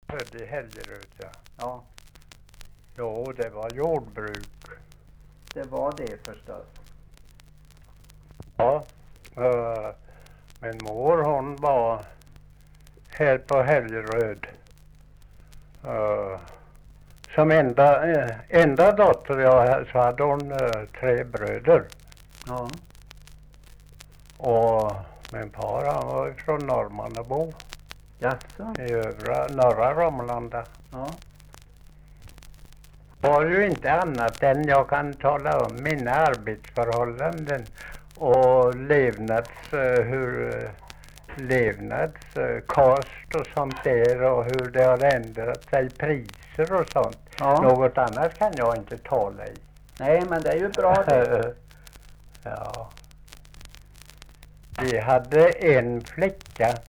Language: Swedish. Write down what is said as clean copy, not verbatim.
född i Helgeröd, ja. Ja, Jo, det var jordbruk. det var det förstås. Ja. Min mor hon var här på Helgeröd. Som enda dotter jag så hade hon 3 bröder. Ja, Och min far han var från Norrmannabo jaså? i norra Romlanda. Ja, Var ju inte annat än jag kan tala om mina arbetsförhållanden och levnadskost och sånt där och hur det har ändrat sig, priser och sånt. ja. Något annat kan jag inte tala i. Nej, men det är ju bra det. Ja. Vi hade en flicka